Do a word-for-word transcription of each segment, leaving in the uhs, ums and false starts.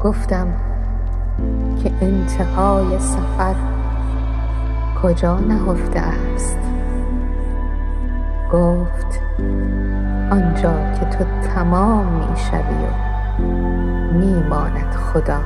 گفتم که انتهای سفر کجا نهفته است؟ گفت آنجا که تو تمام می شوی و می ماند خدا.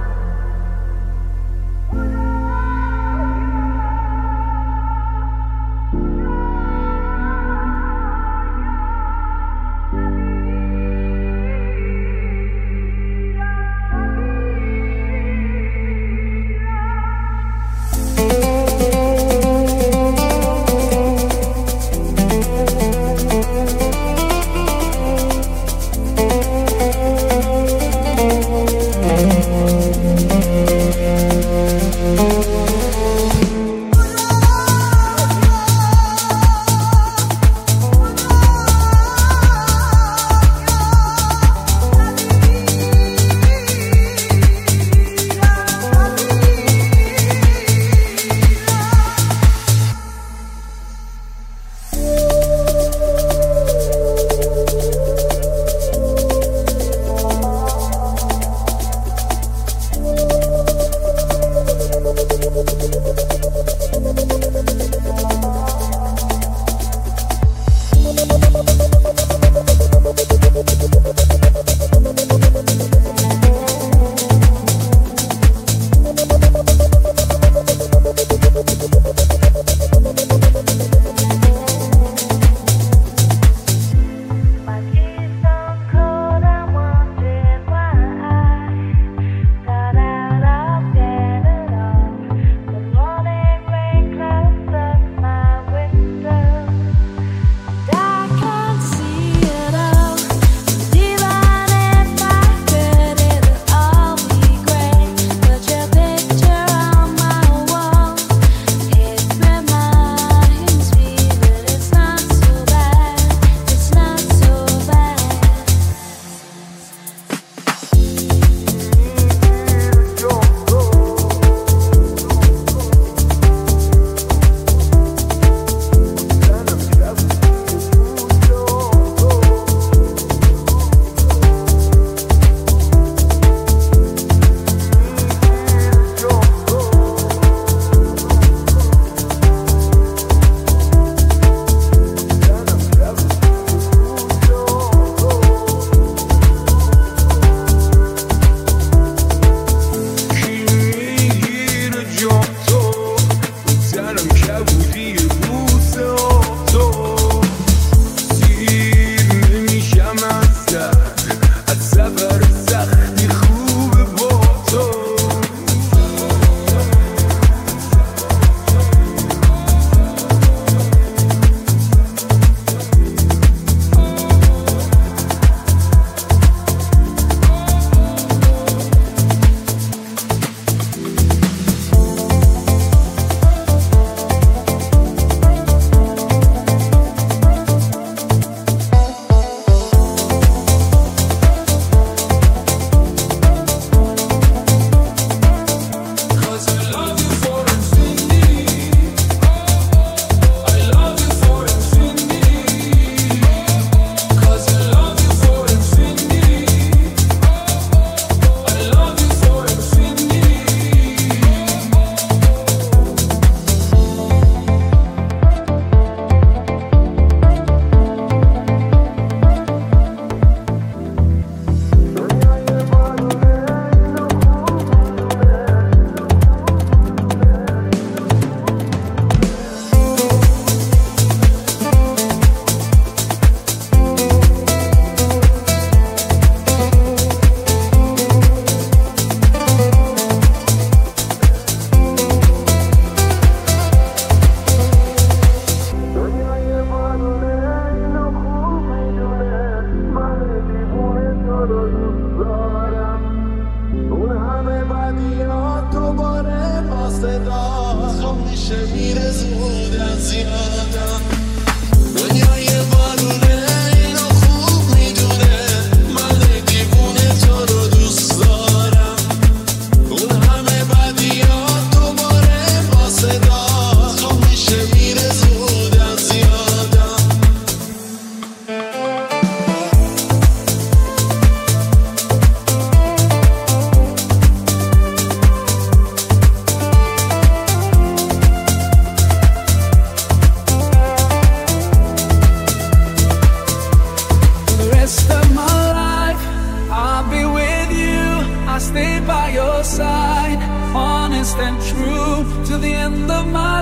by your side, honest and true to the end of my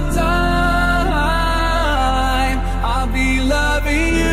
time. I'll be loving you.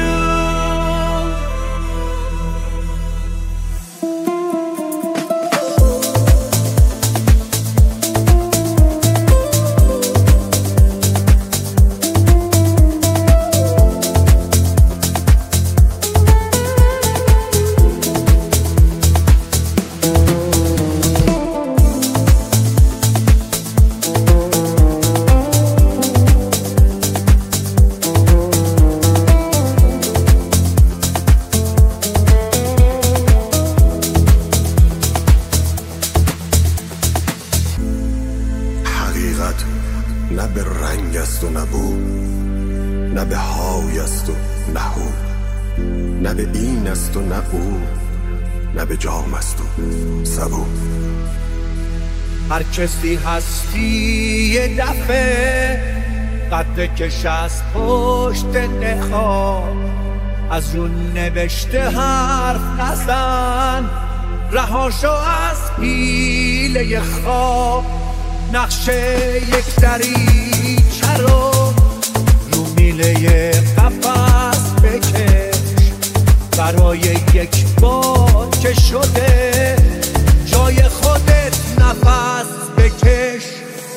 نه به رنگ است و نه بو، نه به های است و نه هو، نه به این است و نه او، نه به جام است و سبو. هر کسی هستی یه دفعه قد کش از پشت نخواه، از رو نوشته حرف نزن، رهاشو از حیله خواه. نقشه یک دریچه رو رو میله قفس بکش، برای یک بار که شده جای خودت نفس بکش.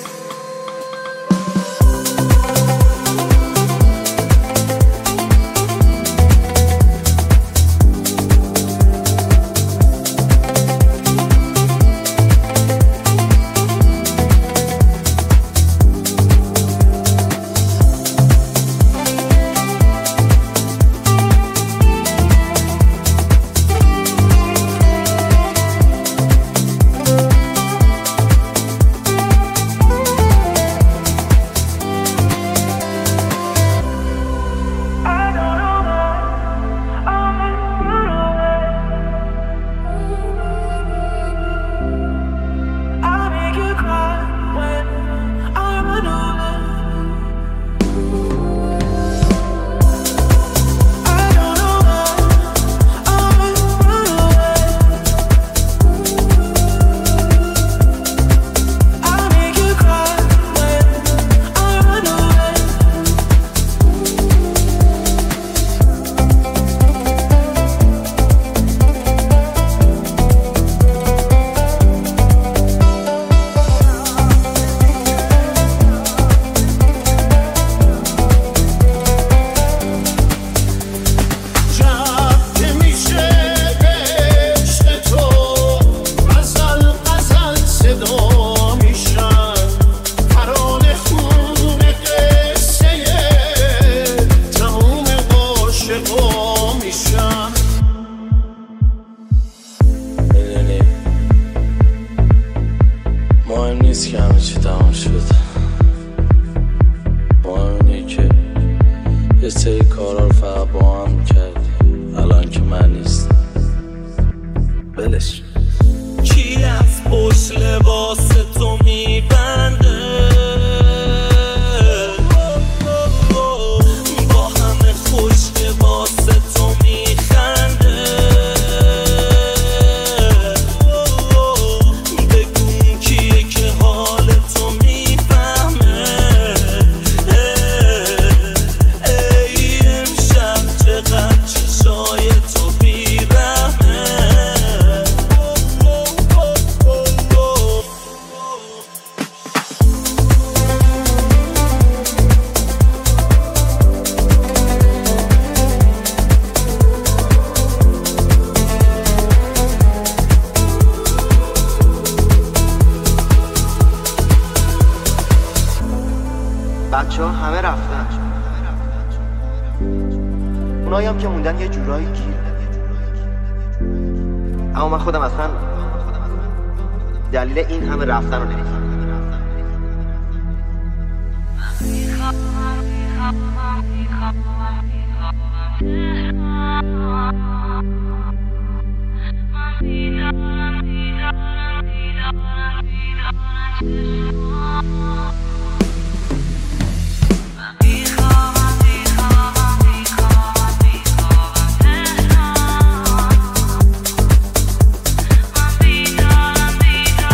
بچه ها همه رفتن، اونایی هم که موندن یه جورایی گیر. اما من خودم اصلا دلیل این همه رفتن رو نمی‌فهمم. Be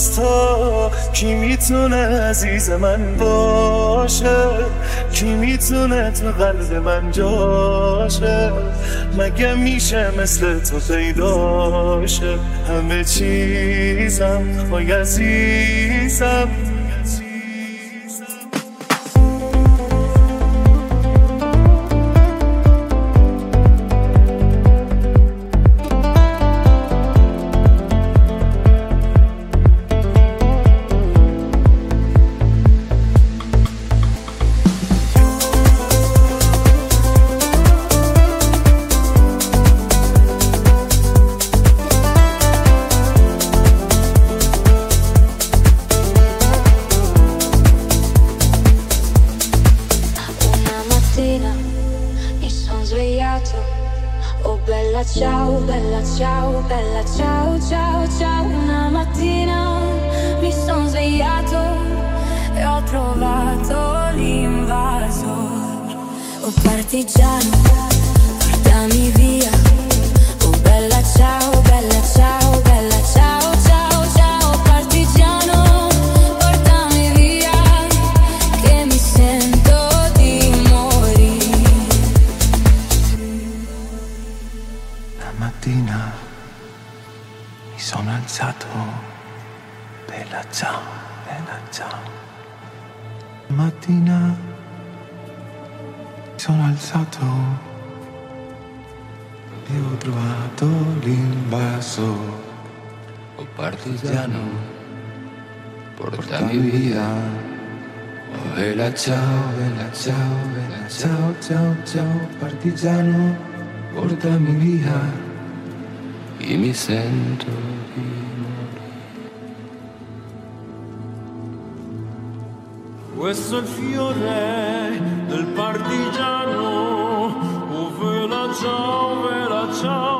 جز تو کی میتونه عزیز من باشه، کی میتونه تو قلب من جاشه، مگه میشه مثل تو پیداشه. همه چیزم وای عزیزم ciao, bella ciao, bella ciao, ciao, ciao. Una mattina mi sono svegliato e ho trovato l'invasor. Oh partigiano, portami via. Oh bella ciao, bella ciao, bella ciao, ciao, ciao. Partigiano, portami via, che mi sento di morire. La mattina mi sono alzato, bella ciao, bella ciao. La mattina mi sono alzato e ho trovato l'invasor. Oh partigiano, portami via. Oh bella ciao, bella ciao, bella ciao, ciao, ciao. Partigiano, portami via, io mi sento di morire. Questo è il fiore del partigiano. Oh vela ciao, vela ciao.